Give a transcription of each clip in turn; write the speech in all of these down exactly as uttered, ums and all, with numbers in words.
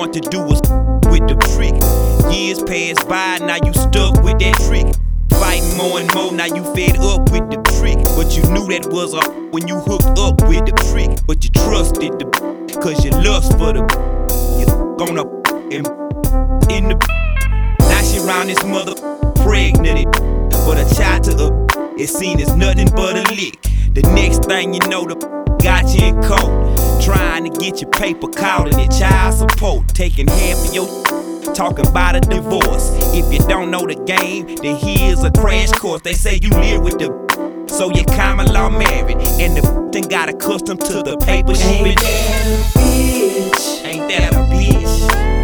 want to do was with the trick. Years passed by, now you stuck with that trick. Fighting more and more, now you fed up with the trick. But you knew that was a when you hooked up with the trick. But you trusted the cause you lust for the you gonna in, in the now she round this mother pregnant. But a child to her is seen as nothing but a lick. The next thing you know, the got you in court, trying to get your paper caught in your child support, taking half of your talking about a divorce. If you don't know the game, then here's a crash course. They say you live with the so you common law married, and the then got accustomed to the paper she Ain't been. that a bitch? Ain't that a bitch?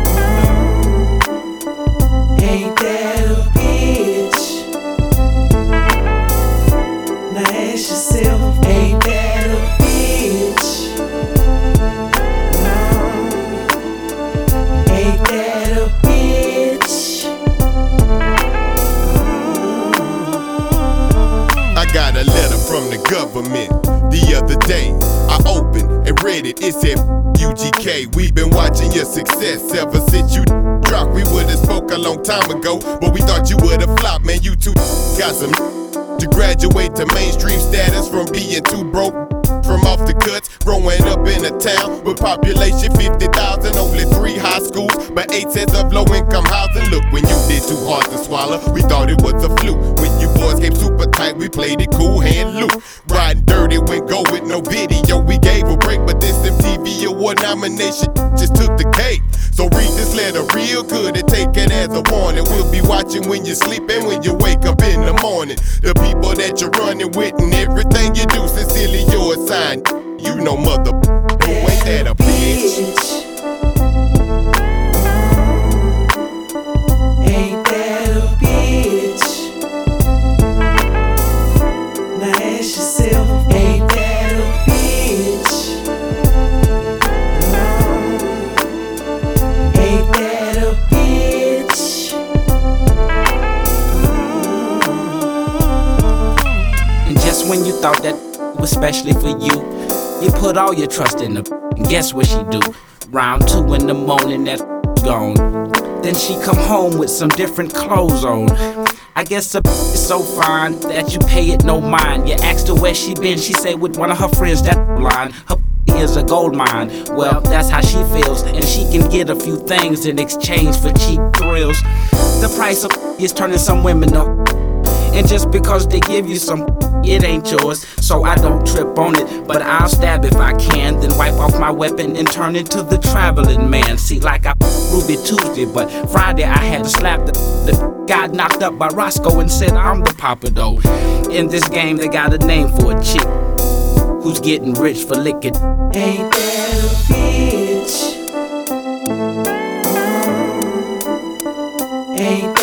Ain't that a bitch? Now ask yourself, ain't that a bitch? No. Ain't that a bitch? I got a letter from the government the other day. I opened and read it. It said, U G K, we've been watching your success ever since you dropped. We would've spoke a long time ago, but we thought you would've flopped. Man, you two got some to graduate to mainstream status from being too broke. From off the cuts, growing up in a town with population fifty thousand, only three high schools, but eight sets of low-income housing. Look, when you did too hard to swallow, we thought it was a fluke. When you boys came super tight, we played it cool hand Luke. Riding dirty, went go with no video. We gave a break, but this M T V award nomination just took the cake. So read this letter real good and take it as a warning. We'll be watching when you sleep and when you wake up in the morning. The people that you're running with and everything you do, sincerely yours signed. You know mother, who ain't that a bitch? Ain't that a bitch? Now ask yourself, ain't that a bitch? No. Ain't that a bitch? And just when you thought that was specially for you, you put all your trust in her, and guess what she do? Round two in the morning, that gone. Then she come home with some different clothes on. I guess the is so fine that you pay it no mind. You asked her where she been, she said with one of her friends that line. Her is a gold mine. Well, that's how she feels, and she can get a few things in exchange for cheap thrills. The price of is turning some women up, and just because they give you some, it ain't yours, so I don't trip on it. But I'll stab if I can, then wipe off my weapon and turn into the traveling man. See, like I Ruby Tuesday, but Friday I had to slap the, the got knocked up by Roscoe and said I'm the papa though. In this game they got a name for a chick who's getting rich for licking. Ain't that a bitch? Ain't